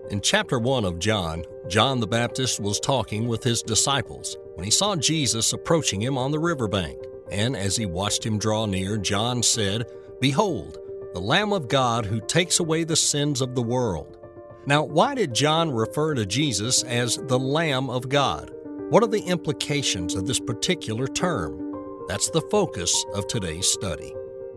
In chapter 1 of John, John the Baptist was talking with his disciples when he saw Jesus approaching him on the riverbank. And as he watched him draw near, John said, "Behold, the Lamb of God who takes away the sins of the world." Now, why did John refer to Jesus as the Lamb of God? What are the implications of this particular term? That's the focus of today's study.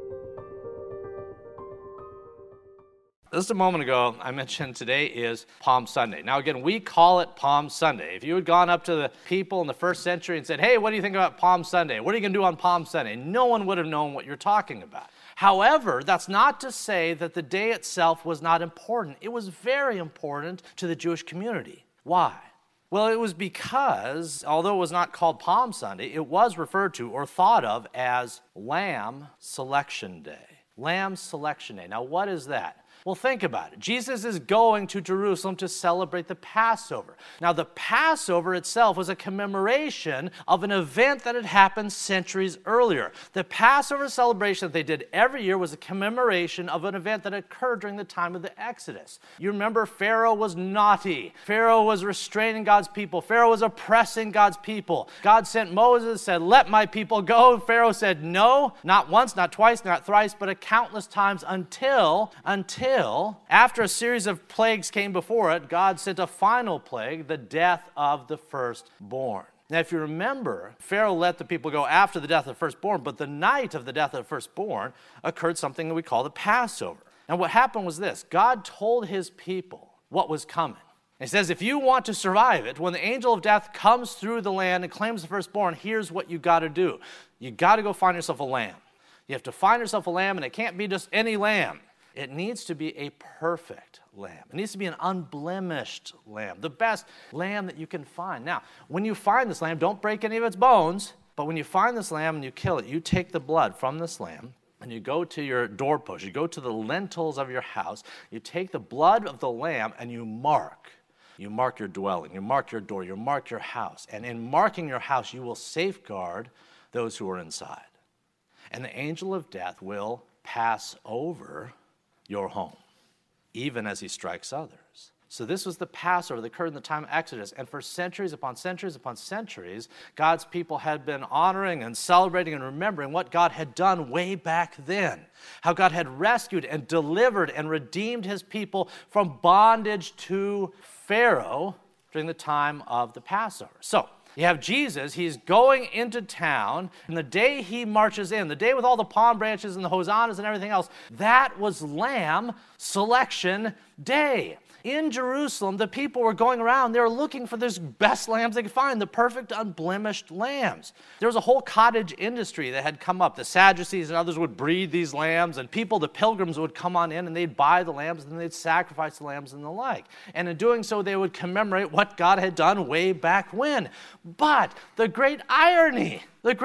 Just a moment ago, I mentioned today is Palm Sunday. Now again, we call it Palm Sunday. If you had gone up to the people in the first century and said, "Hey, what do you think about Palm Sunday? What are you going to do on Palm Sunday?" No one would have known what you're talking about. However, that's not to say that the day itself was not important. It was very important to the Jewish community. Why? Well, it was because, although it was not called Palm Sunday, it was referred to or thought of as Lamb Selection Day. Lamb Selection Day. Now, what is that? Well, think about it. Jesus is going to Jerusalem to celebrate the Passover. Now, the Passover itself was a commemoration of an event that had happened centuries earlier. The Passover celebration that they did every year was a commemoration of an event that occurred during the time of the Exodus. You remember Pharaoh was naughty. Pharaoh was restraining God's people. Pharaoh was oppressing God's people. God sent Moses, said, "Let my people go." Pharaoh said no, not once, not twice, not thrice, but a countless times until after a series of plagues came before it, God sent a final plague, the death of the firstborn. Now, if you remember, Pharaoh let the people go after the death of the firstborn, but the night of the death of the firstborn occurred something that we call the Passover. And what happened was this: God told his people what was coming. He says, if you want to survive it, when the angel of death comes through the land and claims the firstborn, here's what you got to do. You got to go find yourself a lamb. You have to find yourself a lamb, and it can't be just any lamb. It needs to be a perfect lamb. It needs to be an unblemished lamb, the best lamb that you can find. Now, when you find this lamb, don't break any of its bones, but when you find this lamb and you kill it, you take the blood from this lamb and you go to your doorpost, you go to the lintels of your house, you take the blood of the lamb and you mark. You mark your dwelling, you mark your door, you mark your house. And in marking your house, you will safeguard those who are inside. And the angel of death will pass over your home, even as he strikes others. So this was the Passover that occurred in the time of Exodus. And for centuries upon centuries upon centuries, God's people had been honoring and celebrating and remembering what God had done way back then. How God had rescued and delivered and redeemed his people from bondage to Pharaoh during the time of the Passover. So you have Jesus, he's going into town, and the day he marches in, the day with all the palm branches and the hosannas and everything else, that was Lamb Selection Day. In Jerusalem, the people were going around, they were looking for those best lambs they could find, the perfect unblemished lambs. There was a whole cottage industry that had come up. The Sadducees and others would breed these lambs, and people, the pilgrims, would come on in and they'd buy the lambs and they'd sacrifice the lambs and the like. And in doing so, they would commemorate what God had done way back when. But the great irony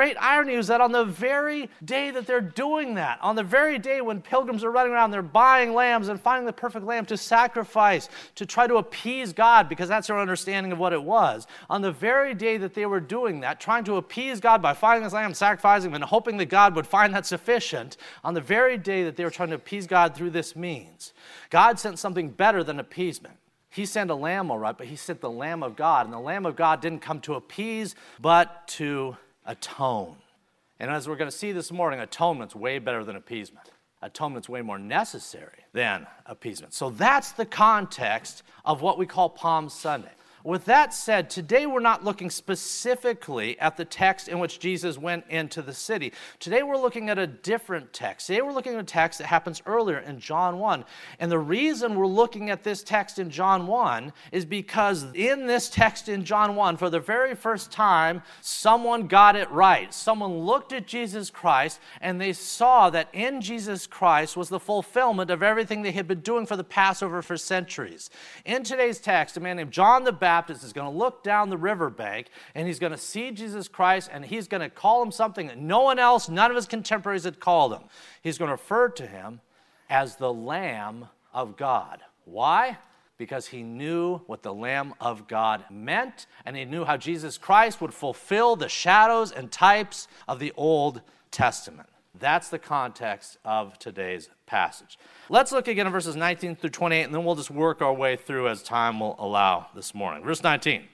is that on the very day that they're doing that, on the very day when pilgrims are running around, they're buying lambs and finding the perfect lamb to sacrifice, to try to appease God, because that's their understanding of what it was. On the very day that they were doing that, trying to appease God by finding this lamb, sacrificing him, and hoping that God would find that sufficient, on the very day that they were trying to appease God through this means, God sent something better than appeasement. He sent a lamb, all right, but he sent the Lamb of God. And the Lamb of God didn't come to appease, but to atone. And as we're going to see this morning, atonement's way better than appeasement. Atonement's way more necessary than appeasement. So that's the context of what we call Palm Sunday. With that said, today we're not looking specifically at the text in which Jesus went into the city. Today we're looking at a different text. Today we're looking at a text that happens earlier in John 1. And the reason we're looking at this text in John 1 is because in this text in John 1, for the very first time, someone got it right. Someone looked at Jesus Christ and they saw that in Jesus Christ was the fulfillment of everything they had been doing for the Passover for centuries. In today's text, a man named John the Baptist is going to look down the riverbank and he's going to see Jesus Christ and he's going to call him something that no one else, none of his contemporaries had called him. He's going to refer to him as the Lamb of God. Why? Because he knew what the Lamb of God meant, and he knew how Jesus Christ would fulfill the shadows and types of the Old Testament. That's the context of today's passage. Let's look again at verses 19 through 28, and then we'll just work our way through as time will allow this morning. Verse 19.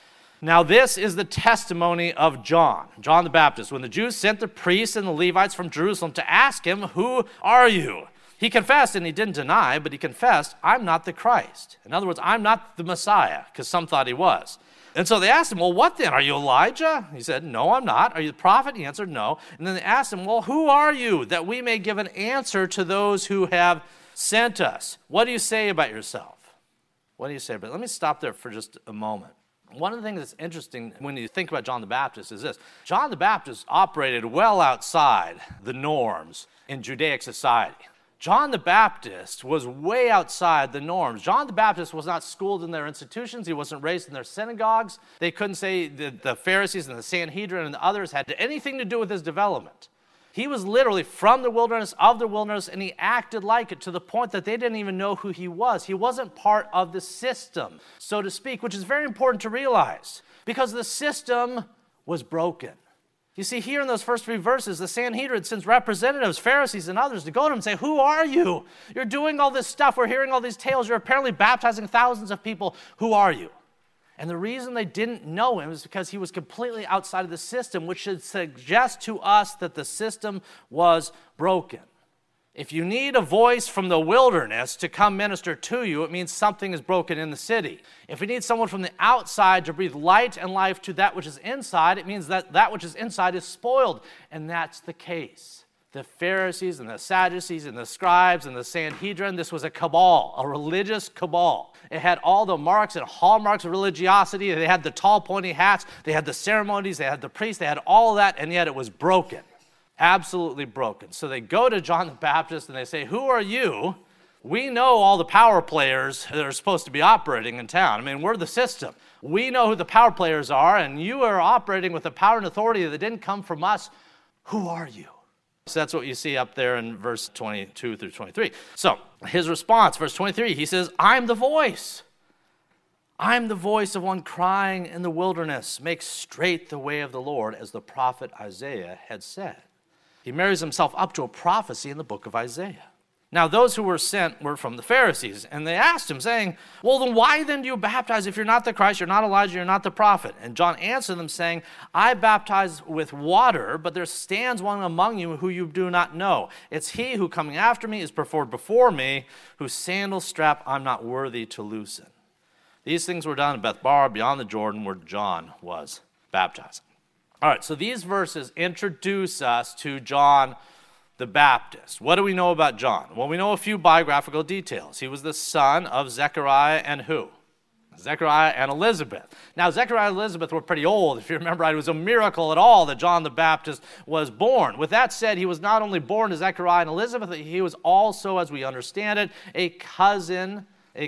Now this is the testimony of John the Baptist, when the Jews sent the priests and the Levites from Jerusalem to ask him, "Who are you?" He confessed, and he didn't deny, but he confessed, "I'm not the Christ." In other words, I'm not the Messiah, because some thought he was. And so they asked him, "Well, what then? Are you Elijah?" He said, "No, I'm not." "Are you the prophet?" He answered, "No." And then they asked him, "Well, who are you, that we may give an answer to those who have sent us? What do you say about yourself?" What do you say about it? Let me stop there for just a moment. One of the things that's interesting when you think about John the Baptist is this. John the Baptist operated well outside the norms in Judaic society. John the Baptist was way outside the norms. John the Baptist was not schooled in their institutions. He wasn't raised in their synagogues. They couldn't say that the Pharisees and the Sanhedrin and the others had anything to do with his development. He was literally from the wilderness, of the wilderness, and he acted like it to the point that they didn't even know who he was. He wasn't part of the system, so to speak, which is very important to realize because the system was broken. You see, here in those first 3 verses, the Sanhedrin sends representatives, Pharisees and others, to go to him and say, "Who are you? You're doing all this stuff. We're hearing all these tales. You're apparently baptizing thousands of people. Who are you?" And the reason they didn't know him is because he was completely outside of the system, which should suggest to us that the system was broken. If you need a voice from the wilderness to come minister to you, it means something is broken in the city. If you need someone from the outside to breathe light and life to that which is inside, it means that that which is inside is spoiled. And that's the case. The Pharisees and the Sadducees and the scribes and the Sanhedrin, this was a cabal, a religious cabal. It had all the marks and hallmarks of religiosity. They had the tall, pointy hats. They had the ceremonies. They had the priests. They had all of that, and yet it was broken. Absolutely broken. So they go to John the Baptist and they say, "Who are you? We know all the power players that are supposed to be operating in town. I mean, we're the system. We know who the power players are, and you are operating with the power and authority that didn't come from us. Who are you?" So that's what you see up there in verse 22 through 23. So his response, verse 23, he says, "I'm the voice. I'm the voice of one crying in the wilderness, make straight the way of the Lord, as the prophet Isaiah had said." He marries himself up to a prophecy in the book of Isaiah. Now, those who were sent were from the Pharisees, and they asked him, saying, "Well, then why then do you baptize if you're not the Christ, you're not Elijah, you're not the prophet?" And John answered them, saying, "I baptize with water, but there stands one among you who you do not know. It's he who coming after me is preferred before me, whose sandal strap I'm not worthy to loosen." These things were done at Bethbar, beyond the Jordan, where John was baptizing. All right, so these verses introduce us to John the Baptist. What do we know about John? Well, we know a few biographical details. He was the son of Zechariah and who? Zechariah and Elizabeth. Now, Zechariah and Elizabeth were pretty old. If you remember, it was a miracle at all that John the Baptist was born. With that said, he was not only born to Zechariah and Elizabeth, he was also, as we understand it, a cousin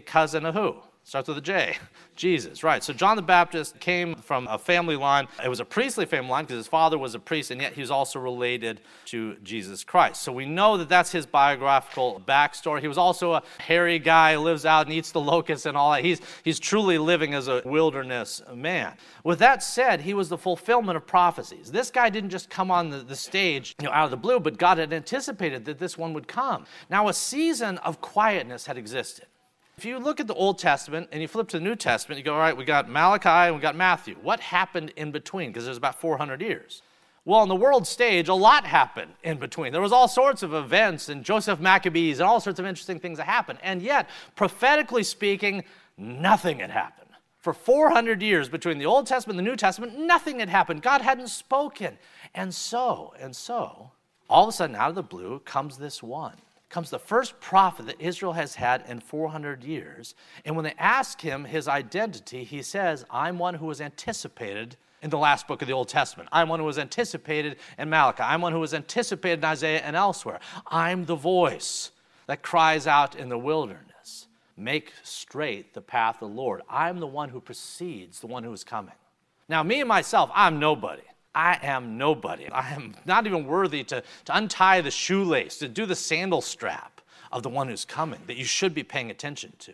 of who? Starts with a J. Jesus, right. So John the Baptist came from a family line. It was a priestly family line because his father was a priest, and yet he was also related to Jesus Christ. So we know that that's his biographical backstory. He was also a hairy guy who lives out and eats the locusts and all that. He's truly living as a wilderness man. With that said, he was the fulfillment of prophecies. This guy didn't just come on the stage out of the blue, but God had anticipated that this one would come. Now, a season of quietness had existed. If you look at the Old Testament and you flip to the New Testament, you go, all right, we got Malachi and we got Matthew. What happened in between? Because there's about 400 years. Well, on the world stage, a lot happened in between. There was all sorts of events and Joseph Maccabees and all sorts of interesting things that happened. And yet, prophetically speaking, nothing had happened. For 400 years between the Old Testament and the New Testament, nothing had happened. God hadn't spoken. And so, all of a sudden, out of the blue, comes this one. Comes the first prophet that Israel has had in 400 years. And when they ask him his identity, he says, "I'm one who was anticipated in the last book of the Old Testament. I'm one who was anticipated in Malachi. I'm one who was anticipated in Isaiah and elsewhere. I'm the voice that cries out in the wilderness. Make straight the path of the Lord. I'm the one who precedes the one who is coming." Now, me and myself, I'm nobody. I am nobody. I am not even worthy to untie the shoelace, to do the sandal strap of the one who's coming, that you should be paying attention to.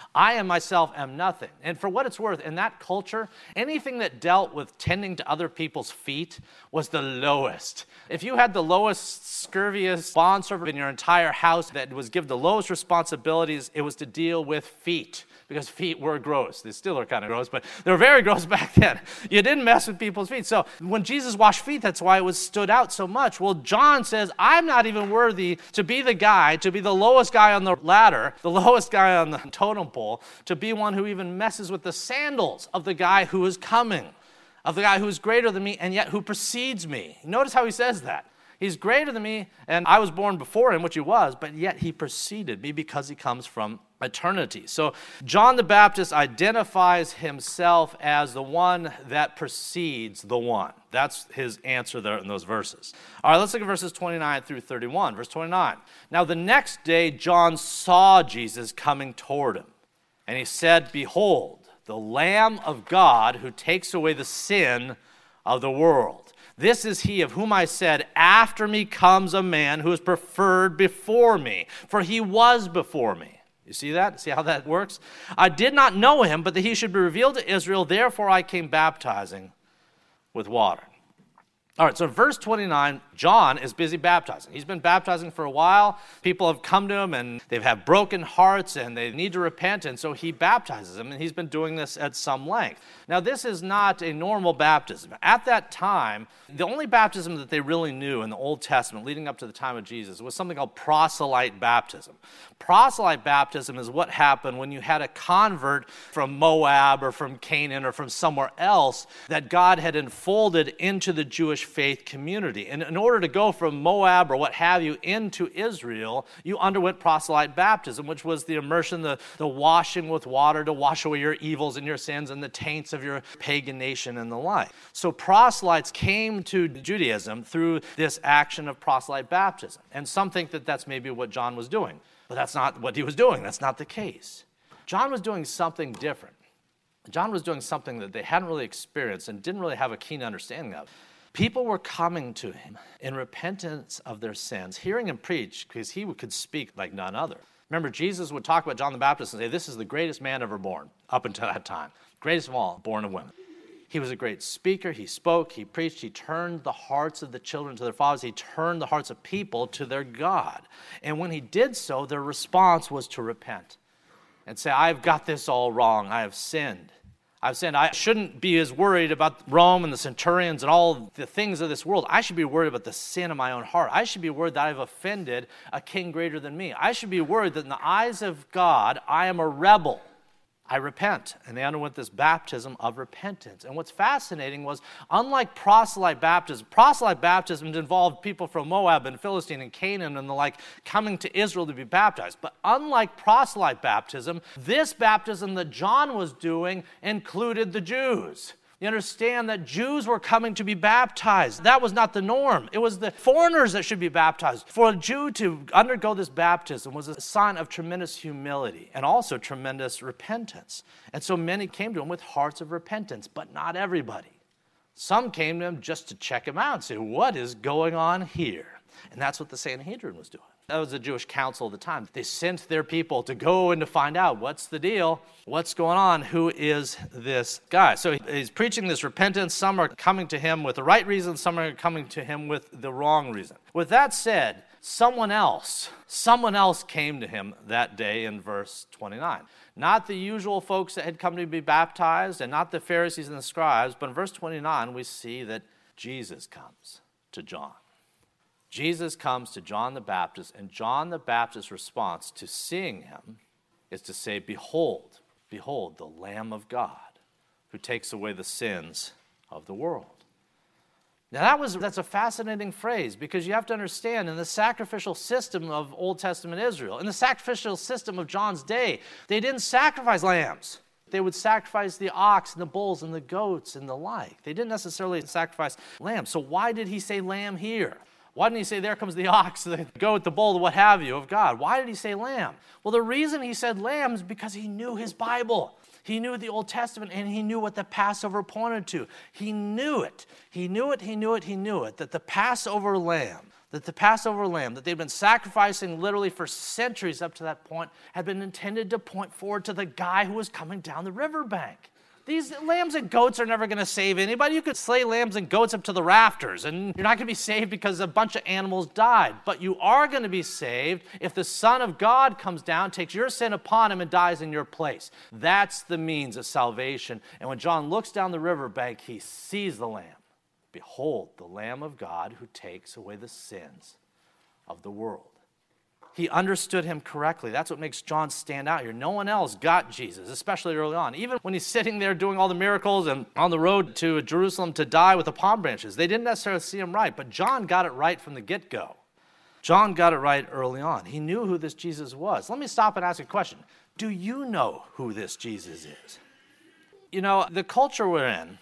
I am myself am nothing. And for what it's worth, in that culture, anything that dealt with tending to other people's feet was the lowest. If you had the lowest, scurviest bondservant in your entire house that was given the lowest responsibilities, it was to deal with feet. Because feet were gross. They still are kind of gross, but they were very gross back then. You didn't mess with people's feet. So when Jesus washed feet, that's why it was stood out so much. Well, John says, I'm not even worthy to be the guy, to be the lowest guy on the ladder, the lowest guy on the totem pole, to be one who even messes with the sandals of the guy who is coming, of the guy who is greater than me and yet who precedes me. Notice how he says that. He's greater than me, and I was born before him, which he was, but yet he preceded me because he comes from eternity. So John the Baptist identifies himself as the one that precedes the one. That's his answer there in those verses. All right, let's look at verses 29 through 31. Verse 29. Now the next day John saw Jesus coming toward him, and he said, Behold, the Lamb of God who takes away the sin of the world. This is he of whom I said, after me comes a man who is preferred before me, for he was before me. You see that? See how that works? I did not know him, but that he should be revealed to Israel. Therefore I came baptizing with water. All right, so in verse 29, John is busy baptizing. He's been baptizing for a while. People have come to him, and they've had broken hearts, and they need to repent, and so he baptizes them, and he's been doing this at some length. Now, this is not a normal baptism. At that time, the only baptism that they really knew in the Old Testament, leading up to the time of Jesus, was something called proselyte baptism. Proselyte baptism is what happened when you had a convert from Moab or from Canaan or from somewhere else that God had enfolded into the Jewish faith community. And in order to go from Moab or what have you into Israel, you underwent proselyte baptism, which was the immersion, the washing with water to wash away your evils and your sins and the taints of your pagan nation and the like. So proselytes came to Judaism through this action of proselyte baptism. And some think that that's maybe what John was doing. But that's not what he was doing. That's not the case. John was doing something different. John was doing something that they hadn't really experienced and didn't really have a keen understanding of. People were coming to him in repentance of their sins, hearing him preach because he could speak like none other. Remember, Jesus would talk about John the Baptist and say, this is the greatest man ever born, up until that time. Greatest of all, born of women. He was a great speaker. He spoke, he preached, he turned the hearts of the children to their fathers. He turned the hearts of people to their God. And when he did so, their response was to repent and say, I've got this all wrong. I have sinned. I shouldn't be as worried about Rome and the centurions and all the things of this world. I should be worried about the sin of my own heart. I should be worried that I've offended a king greater than me. I should be worried that in the eyes of God, I am a rebel. I repent. And they underwent this baptism of repentance. And what's fascinating was, unlike proselyte baptism involved people from Moab and Philistine and Canaan and the like coming to Israel to be baptized. But unlike proselyte baptism, this baptism that John was doing included the Jews. You understand that Jews were coming to be baptized. That was not the norm. It was the foreigners that should be baptized. For a Jew to undergo this baptism was a sign of tremendous humility and also tremendous repentance. And so many came to him with hearts of repentance, but not everybody. Some came to him just to check him out and say, what is going on here? And that's what the Sanhedrin was doing. That was the Jewish council of the time. They sent their people to go and to find out what's the deal, what's going on, who is this guy. So he's preaching this repentance. Some are coming to him with the right reason, some are coming to him with the wrong reason. With that said, someone else came to him that day in verse 29. Not the usual folks that had come to be baptized and not the Pharisees and the scribes, but in verse 29 we see that Jesus comes to John. Jesus comes to John the Baptist, and John the Baptist's response to seeing him is to say, Behold, behold, the Lamb of God who takes away the sins of the world. Now that's a fascinating phrase, because you have to understand, in the sacrificial system of Old Testament Israel, in the sacrificial system of John's day, they didn't sacrifice lambs. They would sacrifice the ox and the bulls and the goats and the like. They didn't necessarily sacrifice lambs. So why did he say lamb here? Why didn't he say, there comes the ox, the goat, the bull, the what have you of God? Why did he say lamb? Well, the reason he said lamb is because he knew his Bible. He knew the Old Testament, and he knew what the Passover pointed to. He knew it. He knew it, that the Passover lamb, that the Passover lamb that they'd been sacrificing literally for centuries up to that point had been intended to point forward to the guy who was coming down the riverbank. These lambs and goats are never going to save anybody. You could slay lambs and goats up to the rafters, and you're not going to be saved because a bunch of animals died. But you are going to be saved if the Son of God comes down, takes your sin upon him, and dies in your place. That's the means of salvation. And when John looks down the riverbank, he sees the lamb. Behold, the Lamb of God who takes away the sins of the world. He understood him correctly. That's what makes John stand out here. No one else got Jesus, especially early on. Even when he's sitting there doing all the miracles and on the road to Jerusalem to die with the palm branches, they didn't necessarily see him right, but John got it right from the get-go. John got it right early on. He knew who this Jesus was. Let me stop and ask a question. Do you know who this Jesus is? You know, the culture we're in,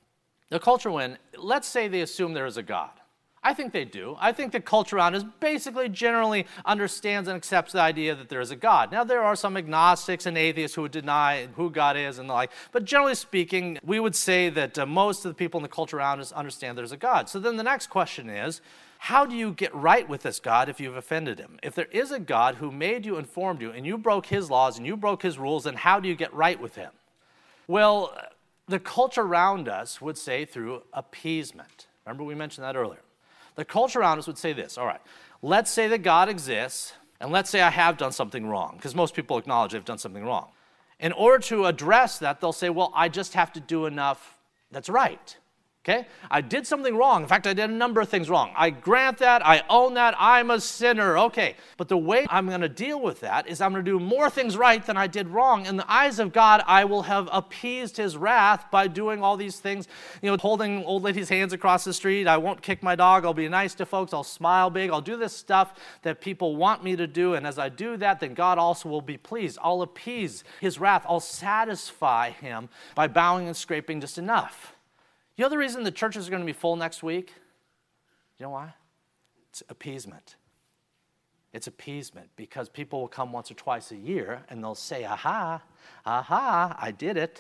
let's say they assume there is a God. I think they do. I think the culture around us basically generally understands and accepts the idea that there is a God. Now, there are some agnostics and atheists who would deny who God is and the like, but generally speaking, we would say that most of the people in the culture around us understand there's a God. So then the next question is, how do you get right with this God if you've offended him? If there is a God who made you and formed you, and you broke his laws and you broke his rules, then how do you get right with him? Well, the culture around us would say through appeasement. Remember, we mentioned that earlier. The culture around us would say this, all right, let's say that God exists, and let's say I have done something wrong, because most people acknowledge they've done something wrong. In order to address that, they'll say, well, I just have to do enough that's right. Okay? I did something wrong. In fact, I did a number of things wrong. I grant that. I own that. I'm a sinner. Okay. But the way I'm going to deal with that is I'm going to do more things right than I did wrong. In the eyes of God, I will have appeased his wrath by doing all these things, holding old ladies' hands across the street. I won't kick my dog. I'll be nice to folks. I'll smile big. I'll do this stuff that people want me to do. And as I do that, then God also will be pleased. I'll appease his wrath. I'll satisfy him by bowing and scraping just enough. You know the reason the churches are going to be full next week? You know why? It's appeasement. It's appeasement because people will come once or twice a year and they'll say, aha, I did it.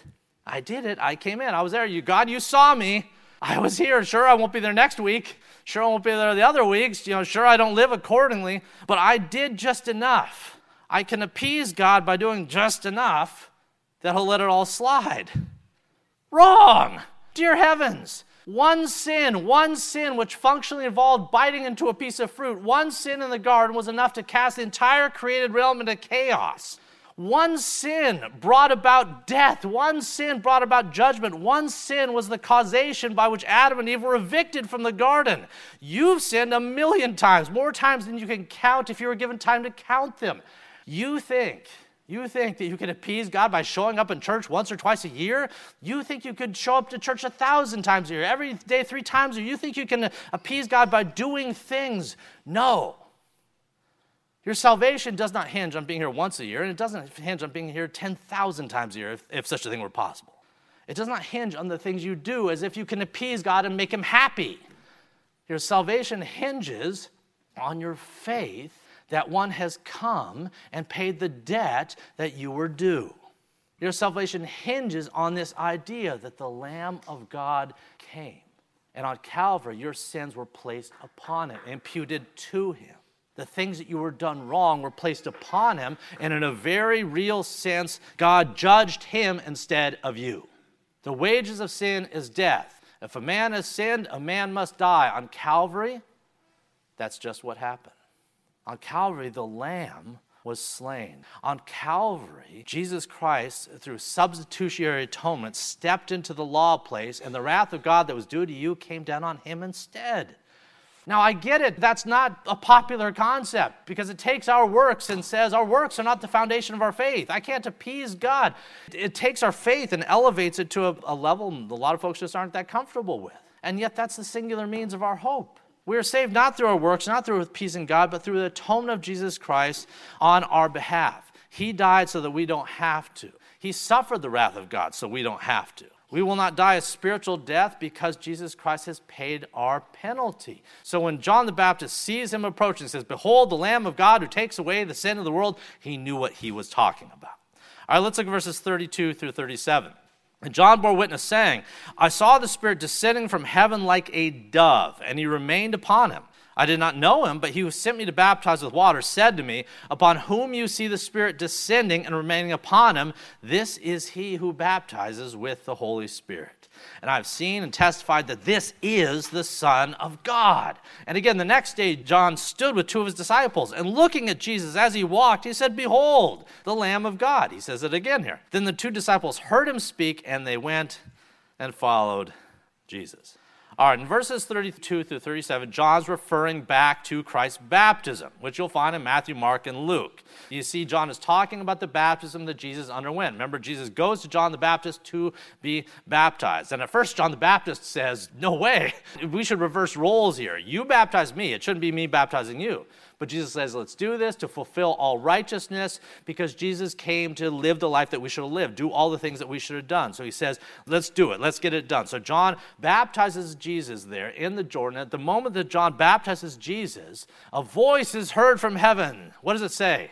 I came in. I was there. God, you saw me. I was here. Sure, I won't be there next week. Sure, I won't be there the other weeks. Sure, I don't live accordingly. But I did just enough. I can appease God by doing just enough that he'll let it all slide. Wrong. Dear heavens, one sin which functionally involved biting into a piece of fruit, one sin in the garden was enough to cast the entire created realm into chaos. One sin brought about death. One sin brought about judgment. One sin was the causation by which Adam and Eve were evicted from the garden. You've sinned 1,000,000 times, more times than you can count if you were given time to count them. You think that you can appease God by showing up in church once or twice a year? You think you could show up to church 1,000 times a year, every day 3 times a year? You think you can appease God by doing things? No. Your salvation does not hinge on being here once a year, and it doesn't hinge on being here 10,000 times a year, if such a thing were possible. It does not hinge on the things you do as if you can appease God and make him happy. Your salvation hinges on your faith that one has come and paid the debt that you were due. Your salvation hinges on this idea that the Lamb of God came. And on Calvary, your sins were placed upon him, imputed to him. The things that you were done wrong were placed upon him, and in a very real sense, God judged him instead of you. The wages of sin is death. If a man has sinned, a man must die. On Calvary, that's just what happened. On Calvary, the Lamb was slain. On Calvary, Jesus Christ, through substitutionary atonement, stepped into the law place, and the wrath of God that was due to you came down on him instead. Now, I get it. That's not a popular concept because it takes our works and says our works are not the foundation of our faith. I can't appease God. It takes our faith and elevates it to a level a lot of folks just aren't that comfortable with. And yet that's the singular means of our hope. We are saved not through our works, not through appeasing God, but through the atonement of Jesus Christ on our behalf. He died so that we don't have to. He suffered the wrath of God so we don't have to. We will not die a spiritual death because Jesus Christ has paid our penalty. So when John the Baptist sees him approaching and says, "Behold, the Lamb of God who takes away the sin of the world," he knew what he was talking about. All right, let's look at verses 32 through 37. And John bore witness, saying, "I saw the Spirit descending from heaven like a dove, and he remained upon him. I did not know him, but he who sent me to baptize with water said to me, upon whom you see the Spirit descending and remaining upon him, this is he who baptizes with the Holy Spirit. And I have seen and testified that this is the Son of God. And again, the next day, John stood with two of his disciples, and looking at Jesus as he walked, he said, behold, the Lamb of God. He says it again here. Then the two disciples heard him speak, and they went and followed Jesus. All right, in verses 32 through 37, John's referring back to Christ's baptism, which you'll find in Matthew, Mark, and Luke. You see, John is talking about the baptism that Jesus underwent. Remember, Jesus goes to John the Baptist to be baptized. And at first, John the Baptist says, no way, we should reverse roles here. You baptize me. It shouldn't be me baptizing you. But Jesus says, let's do this to fulfill all righteousness, because Jesus came to live the life that we should have lived, do all the things that we should have done. So he says, let's do it. Let's get it done. So John baptizes Jesus there in the Jordan. At the moment that John baptizes Jesus, a voice is heard from heaven. What does it say?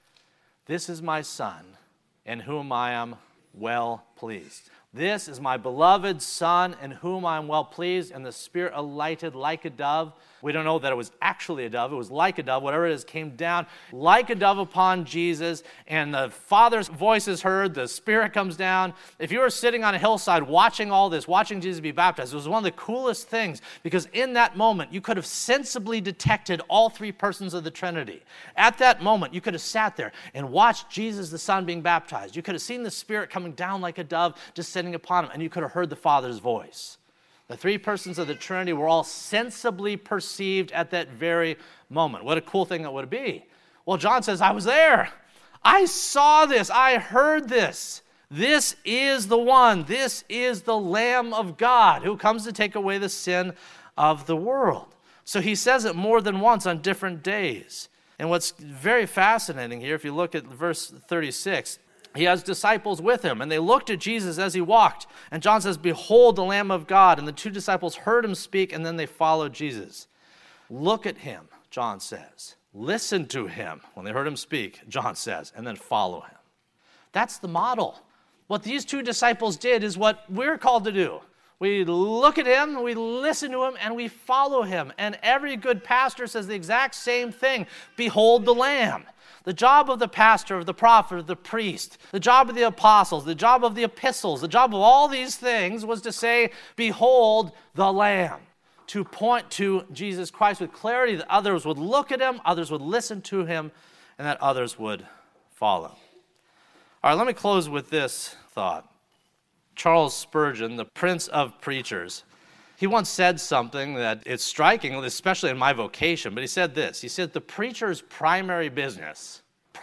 This is my Son, in whom I am well pleased. This is my beloved Son, in whom I am well pleased. And the Spirit alighted like a dove. We don't know that it was actually a dove. It was like a dove. Whatever it is, came down like a dove upon Jesus. And the Father's voice is heard. The Spirit comes down. If you were sitting on a hillside watching all this, watching Jesus be baptized, it was one of the coolest things, because in that moment, you could have sensibly detected all three persons of the Trinity. At that moment, you could have sat there and watched Jesus, the Son, being baptized. You could have seen the Spirit coming down like a dove, descending upon him, and you could have heard the Father's voice. The three persons of the Trinity were all sensibly perceived at that very moment. What a cool thing that would be. Well, John says, I was there. I saw this. I heard this. This is the one. This is the Lamb of God who comes to take away the sin of the world. So he says it more than once on different days. And what's very fascinating here, if you look at verse 36, he has disciples with him, and they looked at Jesus as he walked. And John says, behold, the Lamb of God. And the two disciples heard him speak, and then they followed Jesus. Look at him, John says. Listen to him. When they heard him speak, John says, and then follow him. That's the model. What these two disciples did is what we're called to do. We look at him, we listen to him, and we follow him. And every good pastor says the exact same thing. Behold the Lamb. The job of the pastor, of the prophet, of the priest, the job of the apostles, the job of the epistles, the job of all these things was to say, behold the Lamb, to point to Jesus Christ with clarity that others would look at him, others would listen to him, and that others would follow. All right, let me close with this thought. Charles Spurgeon, the Prince of Preachers, he once said something that it's striking, especially in my vocation, but he said this. He said, the preacher's primary business,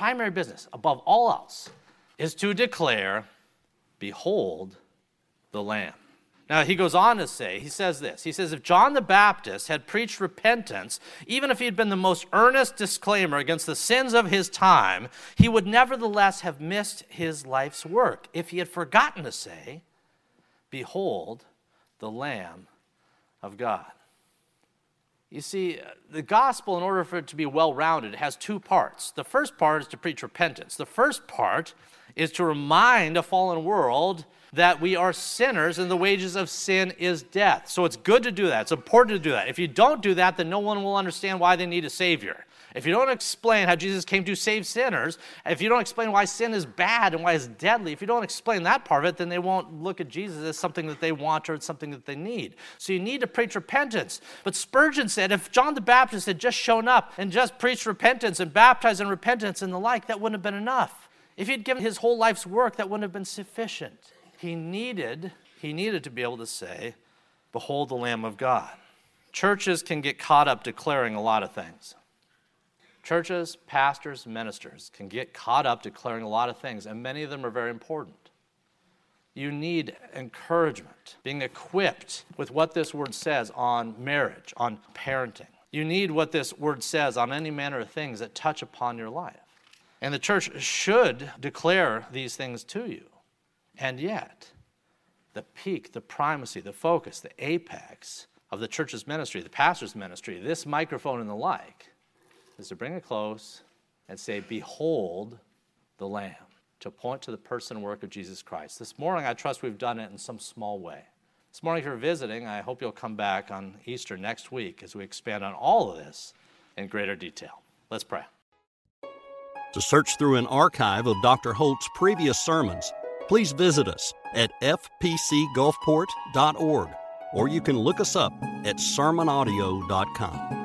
above all else, is to declare, behold the Lamb. Now, he goes on to say, he says this. He says, if John the Baptist had preached repentance, even if he had been the most earnest disclaimer against the sins of his time, he would nevertheless have missed his life's work if he had forgotten to say, behold the Lamb of God. You see, the gospel, in order for it to be well-rounded, has two parts. The first part is to preach repentance. The first part is to remind a fallen world that we are sinners and the wages of sin is death. So it's good to do that. It's important to do that. If you don't do that, then no one will understand why they need a Savior. If you don't explain how Jesus came to save sinners, if you don't explain why sin is bad and why it's deadly, if you don't explain that part of it, then they won't look at Jesus as something that they want or something that they need. So you need to preach repentance. But Spurgeon said if John the Baptist had just shown up and just preached repentance and baptized in repentance and the like, that wouldn't have been enough. If he'd given his whole life's work, that wouldn't have been sufficient. He needed to be able to say, behold the Lamb of God. Churches can get caught up declaring a lot of things. Churches, pastors, ministers can get caught up declaring a lot of things, and many of them are very important. You need encouragement, being equipped with what this word says on marriage, on parenting. You need what this word says on any manner of things that touch upon your life. And the church should declare these things to you. And yet, the peak, the primacy, the focus, the apex of the church's ministry, the pastor's ministry, this microphone and the like, is to bring it close and say, behold the Lamb, to point to the person and work of Jesus Christ. This morning, I trust we've done it in some small way. This morning, if you're visiting, I hope you'll come back on Easter next week as we expand on all of this in greater detail. Let's pray. To search through an archive of Dr. Holt's previous sermons, please visit us at fpcgulfport.org, or you can look us up at sermonaudio.com.